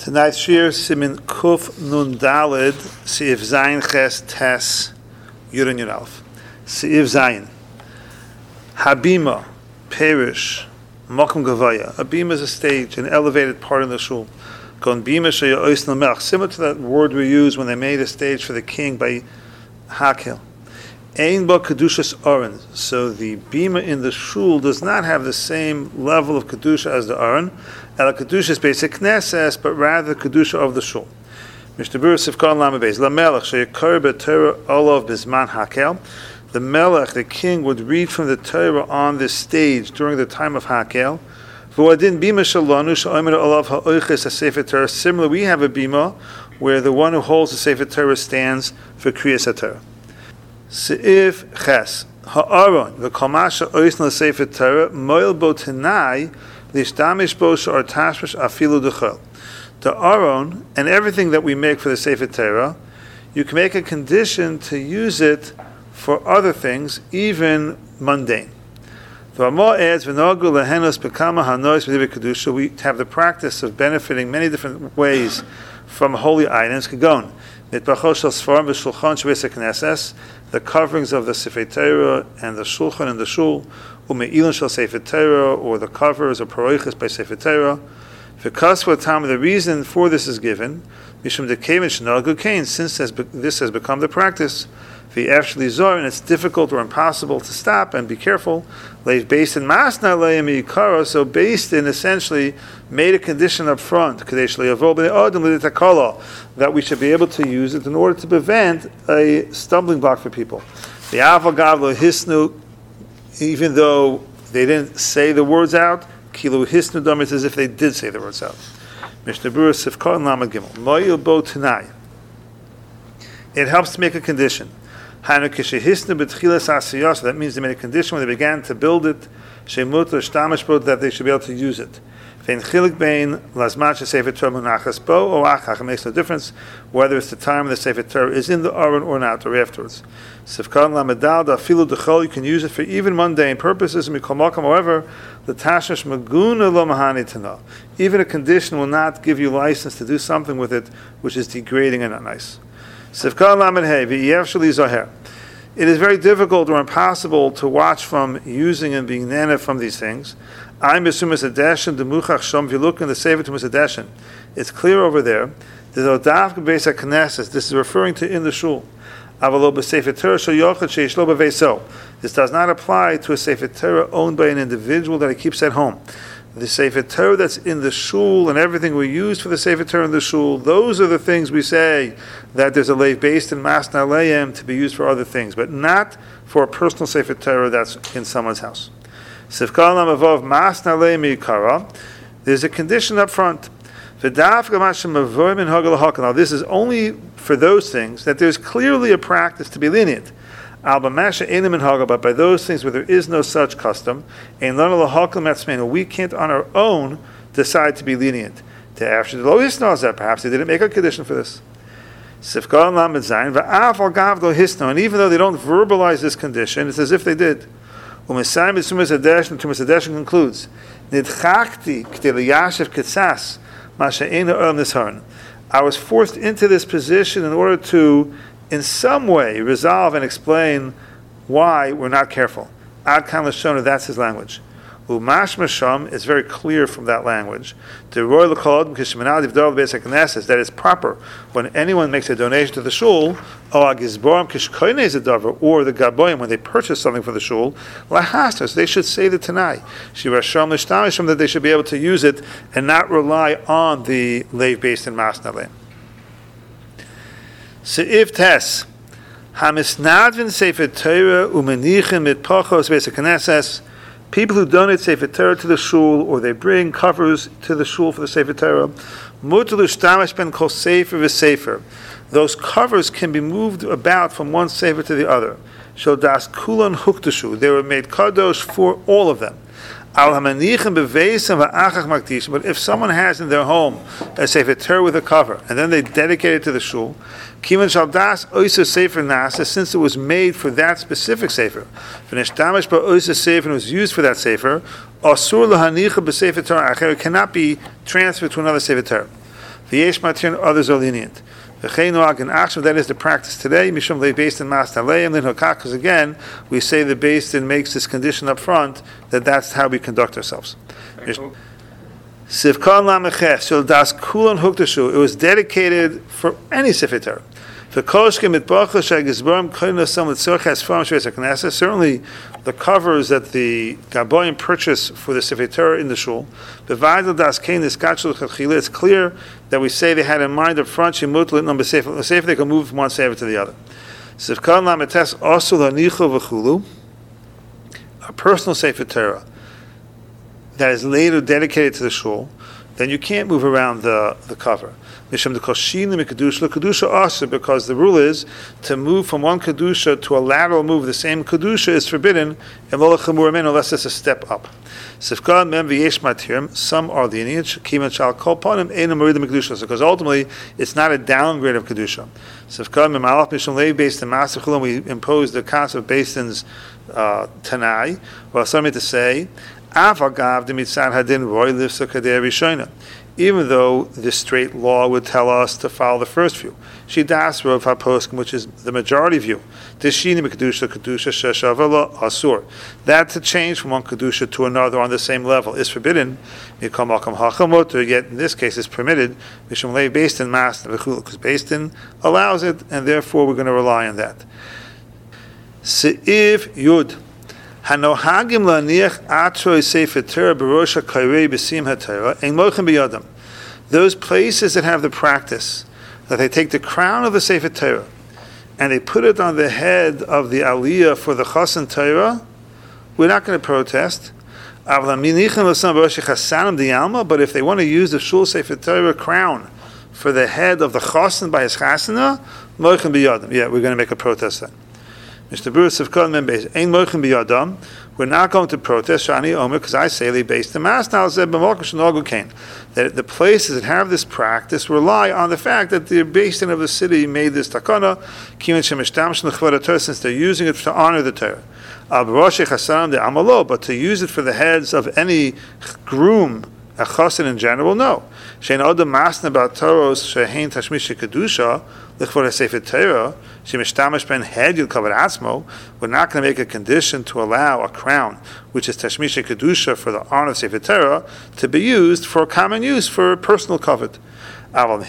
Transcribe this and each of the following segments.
Tonight's shir Simin Kuf Nun Dalid Siv Zayin Ches Tes Yudin Yud Aleph. Siv Zayin Habima Perish Mokum Gavaya. A bima is a stage, an elevated part in the shul. Gon bima sheya oisnel melch. Similar to that word we use when they made a stage for the king by Hakel. Ein ba kedushas aron. So the bima in the shul does not have the same level of kedusha as the aron. Ela kedusha is basic knesses, but rather kedusha of the shul. Mishtabur sifkan lamabeis la melech sheyakar b'Torah olav bizman Hakel. The melech, the king, would read from the Torah on this stage during the time of Hakel. Similarly, we have a bima where the one who holds the Sefer Torah stands for Kriyas HaTorah. Seif Ches Ha'aron v'Kol Oisna Sefer Torah Moil Bo Tenai Lishtamish Bo She'ar Tashmish Afilu Dechol. The Aron and everything that we make for the Sefer Torah, you can make a condition to use it for other things, even mundane. The Ramah adds, we have the practice of benefiting many different ways from holy items. The coverings of the Sefer Torah and the Shulchan and the Shul, or the covers or paroiches by Sefer Torah. The reason for this is given, since this has become the practice, and it's difficult or impossible to stop and be careful. Based in Masna, so based in essentially made a condition up front that we should be able to use it in order to prevent a stumbling block for people. The Avagavlo Hisnu, even though they didn't say the words out, Kilu Hisnu Dom, it's as if they did say the words out. Mishnah Berurah Sifkon Lamed Gimel. Moyil Bo Tanai. It helps to make a condition. So that means they made a condition when they began to build it, that they should be able to use it. It makes no difference whether it's the time when the Sefer Torah is in the Aron or not, or afterwards. You can use it for even mundane purposes. However, the Tashash Maguna lo mahani tana. Even a condition will not give you license to do something with it which is degrading and not nice. It is very difficult or impossible to watch from using and being nana from these things. If you look in the Sefer to Musadeshin, it's clear over there. This is referring to in the shul. This does not apply to a Sefer Torah owned by an individual that he keeps at home. The Sefer Torah that's in the shul and everything we use for the Sefer Torah in the shul, those are the things we say that there's a leiv based in Masna Leim to be used for other things, but not for a personal Sefer Torah that's in someone's house. Sifkal Namavav Masna Leim Yikara, there's a condition up front. Now this is only for those things that there's clearly a practice to be lenient. But by those things where there is no such custom, we can't on our own decide to be lenient. Perhaps they didn't make a condition for this. And even though they don't verbalize this condition, it's as if they did. Tumas concludes, I was forced into this position in order to in some way resolve and explain why we're not careful. Ad kan l'shona, that's his language. Umash masham is very clear from that language. That it's proper when anyone makes a donation to the shul, or the gaboyim when they purchase something for the shul, so they should say the tanai. That they should be able to use it and not rely on the leiv based in Masna. Seif Tes Hamisnadvin Sefer Torah Umenichim mit Pachos Beis HaKnesses. People who donate Sefer Torah to the shul or they bring covers to the shul for the Sefer Torah. Mutalu Shtamish ben Kol Sefer v'Sefer. Those covers can be moved about from one Sefer to the other. Shel Das Kulan Huktashu. They were made kadosh for all of them. But if someone has in their home a Sefer Torah with a cover, and then they dedicate it to the shul, since it was made for that specific Sefer, and was used for that Sefer, it cannot be transferred to another Sefer Torah. V'yesh matir, others are lenient. V'chein noag and achshav, that is the practice today. Mishum le based in mas taleim lin hokak, because again, we say the based in makes this condition up front that that's how we conduct ourselves. Sivkan lameches shel das kulan hukdashu. It was dedicated for any Sefer Torah. Certainly, the covers that the Gaboim purchased for the Sefer Torah in the shul, it's clear that we say they had in mind up front, they can move from one sefer to the other. A personal Sefer Torah that is later dedicated to the shul, then you can't move around the cover. Because the rule is to move from one kedusha to a lateral move. The same kedusha is forbidden unless it's a step up. Some are lenient because ultimately it's not a downgrade of kedusha. Based on we impose the concept based in Tanai. Well, something to say. Even though the straight law would tell us to follow the first view, Shidas Rav HaPoskim, which is the majority view, Tishini Kedusha Kedusha Sheshavala Asur, that to change from one Kedusha to another on the same level is forbidden. Yet in this case is permitted. Mishum based in Mas because based in allows it, and therefore we're going to rely on that. Se'iv Yud. Hanohagim laniach atroy sefer Torah b'rosh hakayrei b'sim haTorah ein mochen b'yadam. Those places that have the practice that they take the crown of the sefer Torah and they put it on the head of the aliyah for the chasan Torah, we're not going to protest. But if they want to use the shul sefer Torah crown for the head of the chasan by his chasana, mochen b'yadam. Yeah, we're going to make a protest then. We're not going to protest Shani Omer because I say they based the mass now said that the places that have this practice rely on the fact that the basin of the city made this takana since they're using it to honor the Torah. But to use it for the heads of any groom, a chassan in general, no. We're not going to make a condition to allow a crown, which is Tashmisha Kedusha for the honor of Sefer Torah, to be used for common use, for personal covet. But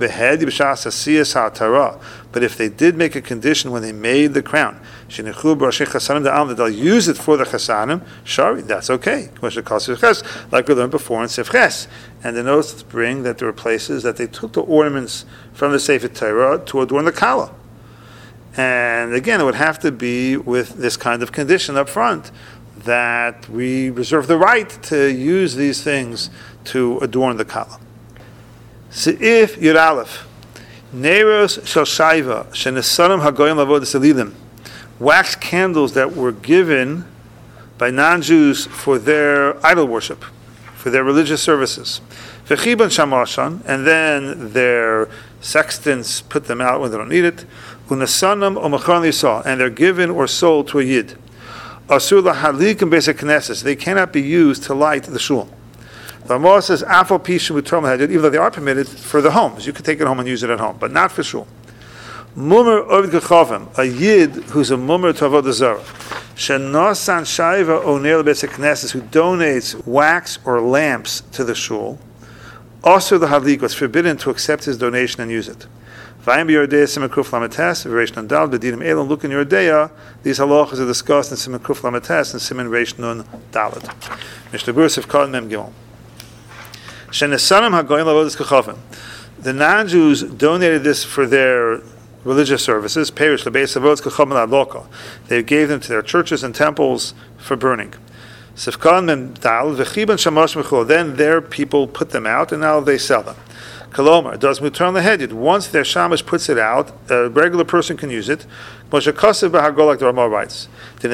if they did make a condition when they made the crown, that they'll use it for the chasanim, sorry, that's okay. Like we learned before in Sefches. And the notes bring that there were places that they took the ornaments from the Sefer Torah to adorn the Kala. And again, it would have to be with this kind of condition up front, that we reserve the right to use these things to adorn the Kala. Se'if Yud Aleph, Neros Shel Shaiva, Shenesanim Hagoyim Lavodas Elilim, wax candles that were given by non-Jews for their idol worship, for their religious services. V'chiban Shamashan, and then their sextants put them out when they don't need it. Unasanam Omachron Lisah, and they're given or sold to a Yid. Asur Lahalik and Basic Knesses, they cannot be used to light the shul. The Ramah says, Afal Pishim U'Trom Hadid, even though they are permitted for the homes. You can take it home and use it at home, but not for shul. Mumar Ovid Gechavim, a Yid who's a Mumar to Avodah Zarah. Shenosan Shaiva Oner Basic Knesses, who donates wax or lamps to the shul. Also the Hadlik was forbidden to accept his donation and use it. Vayim b'Yordea Siman Kuf Lametes, Reish Nun Dal, B'Dinim Elon. Look in Yordea. These halachas are discussed in Siman Kuf Lametes and Siman Reish Nun Dalad. Mishnah Berurah Sivkot Mem Gimel. Shenesanim Hagoyim Lavodas Kechavim. The non-Jews donated this for their religious services. Perish Lebeis Lavodas Kechavim L'Adloka. They gave them to their churches and temples for burning. Sivkot Mem Dal V'Chiban Shamash Mechol. Then their people put them out, and now they sell them. Kalomar does mutar on the head. Once their shamash puts it out, a regular person can use it. Moshe Kasev b'Hagol, like the Ramah writes. When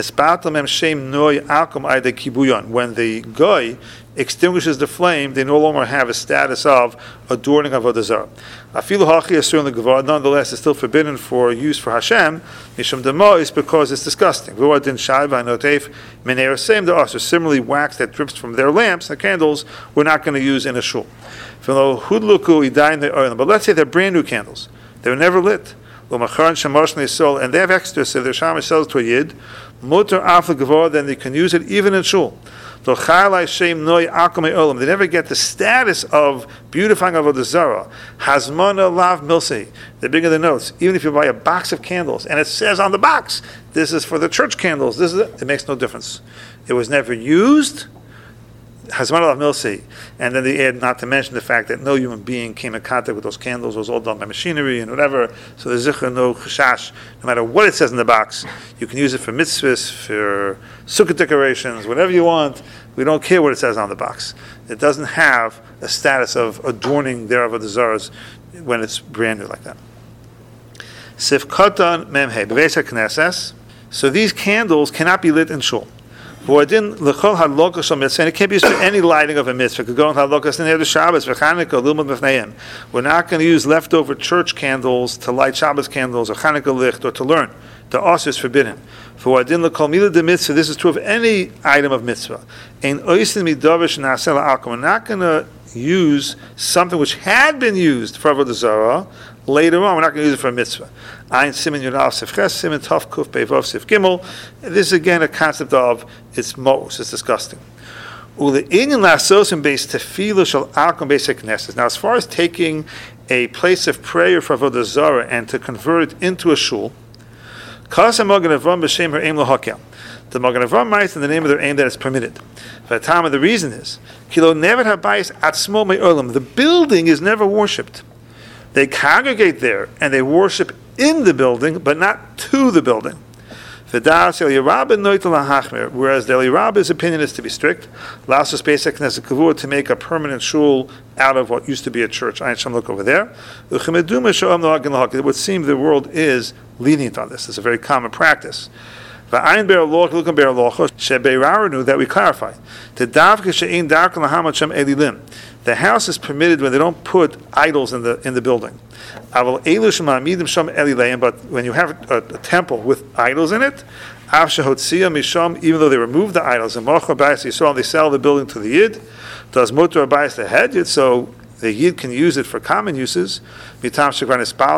the guy extinguishes the flame, they no longer have a status of adorning avodah zarah. Afilu hachi asur l'gvar. Nonetheless, it's still forbidden for use for Hashem. Mishum demois, because it's disgusting. V'uadin shayva noteif meneir same the usher. Similarly, wax that drips from their lamps, the candles, we're not going to use in a shul. But let's say they're brand new candles. They were never lit. And they have extra, so their shamash sells to a yid. Then they can use it even in shul. They never get the status of beautifying avodah zarah. Hazmana lav milsei. They bring in the notes. Even if you buy a box of candles and it says on the box, this is for the church candles. This is it makes no difference. It was never used. Hazmana lav milsei. And then they add, not to mention the fact that no human being came in contact with those candles. It was all done by machinery and whatever. So there's no chashash. No matter what it says in the box, you can use it for mitzvahs, for sukkah decorations, whatever you want. We don't care what it says on the box. It doesn't have a status of adorning their avodah zarahs when it's brand new like that. Sif Katan Memhe B'Veis HaKnesses. So these candles cannot be lit in shul. And it can't be used for any lighting of a mitzvah. We're not going to use leftover church candles to light Shabbos candles or Chanukah licht or to learn. The os is forbidden. For this is true of any item of mitzvah. We're not going to use something which had been used for avodah zarah later on. We're not going to use it for a mitzvah. This is again a concept of it's mos, it's disgusting. Now, as far as taking a place of prayer for avodah zarah and to convert it into a shul, the Magen Avraham writes in the name of their aim that it's permitted. The reason is, the building is never worshipped. They congregate there and they worship in the building, but not to the building. Whereas the Eliyah opinion is to be strict, to make a permanent shul out of what used to be a church. I shall look over there. It would seem the world is lenient on this. It's a very common practice. That we clarify. The house is permitted when they don't put idols in the building. But when you have a temple with idols in it, even though they remove the idols, and they sell the building to the yid, does mutar abayis the head, so the yid can use it for common uses. We say it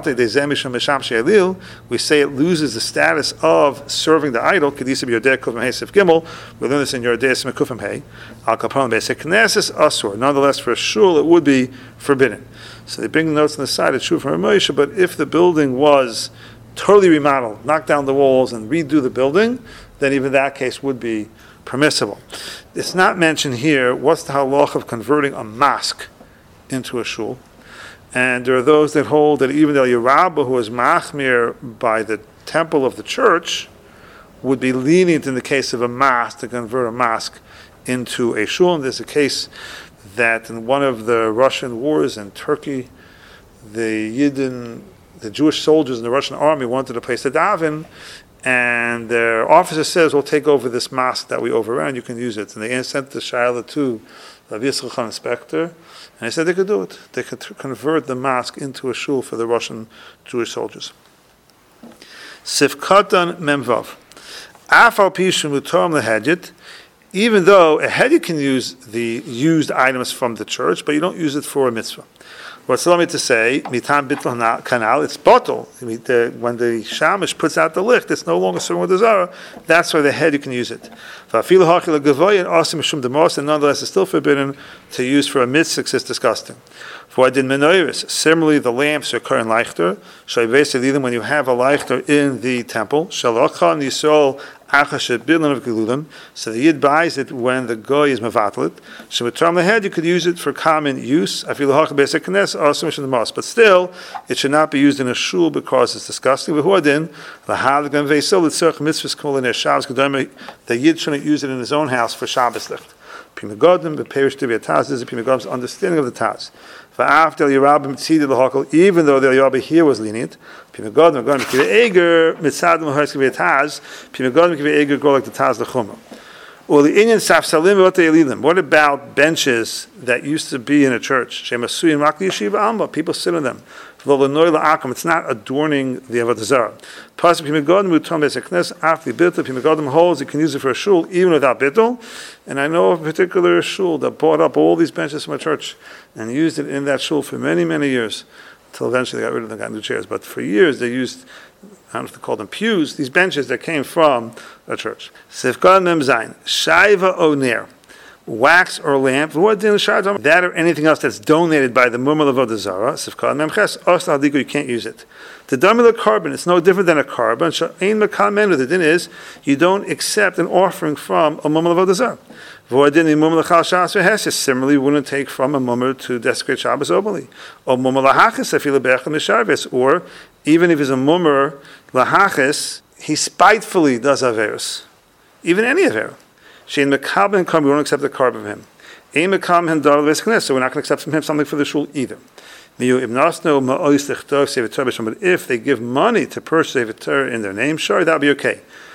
loses the status of serving the idol. We learn this in Yordei Mekufim Hey. Al Kapon Basic Knesses Asur. Nonetheless, for a shul, it would be forbidden. So they bring the notes on the side. It's true for Moshe, but if the building was totally remodeled, knock down the walls and redo the building, then even that case would be permissible. It's not mentioned here. What's the halach of converting a mosque into a shul? And there are those that hold that even the Yerabah, who is machmir by the temple of the church, would be lenient in the case of a mosque to convert a mosque into a shul. And there's a case that in one of the Russian wars in Turkey, the Jewish soldiers in the Russian army wanted a place to daven, and their officer says, "We'll take over this mosque that we overran. You can use it." And they sent the Shaila to the Yisrael inspector, and they said they could do it. They could convert the mosque into a shul for the Russian Jewish soldiers. Sifkatan Memvav. Afal Pishim Mutam Lehedjit. Even though a hedjit can use the used items from the church, but you don't use it for a mitzvah. What's allowed me to say, mitam bitl kanal, it's bottle. When the shamish puts out the licht, it's no longer serving with the zara. That's why the head you can use it. And nonetheless, it's still forbidden to use for a mitzvah. It's disgusting. For adin menorahs, similarly, the lamps occur in leichter. When you have a leichter in the temple, shalachah and yisrael. So the yid buys it when the goy is mevatlet. So with the head, you could use it for common use. But still, it should not be used in a shul because it's disgusting. The yid shouldn't use it in his own house for Shabbos licht. Pimagodim, the parish to be a taz, this is Pimagodim's understanding of the taz. Even though the Eliyah here was lenient, Pimagodim go like the taz l'chumah. What about benches that used to be in a church? People sit on them. It's not adorning the Avodah Zarah. Holds you can use it for a shul even without bittul. And I know of a particular shul that bought up all these benches from a church and used it in that shul for many, many years. Until eventually they got rid of them, got new chairs. But for years they used, I don't know if they call them pews, these benches that came from a church. Sifkan Mem Zayin, Shaiva Oner, wax or lamp, that or anything else that's donated by the Murmel of Avodah Zarah, Sifkan Mem Ches, Osla Hadiku, you can't use it. The Damila carbon, it's no different than a carbon. Sha'ain Mekam Menu, the din is, you don't accept an offering from a Murmel of Avodah Zarah. Similarly, wouldn't take from a mummer to desecrate Shabbos openly. Or mummer lahachis, or even if he's a mummer lahachis, he spitefully does averos. Even any avera. Shein mekabel and carbon, we won't accept the carbon of him. Ein mekam hen dar v'esknes, so we're not going to accept from him something for the shul either. But if they give money to purchase a Torah in their name, sure, that would be okay.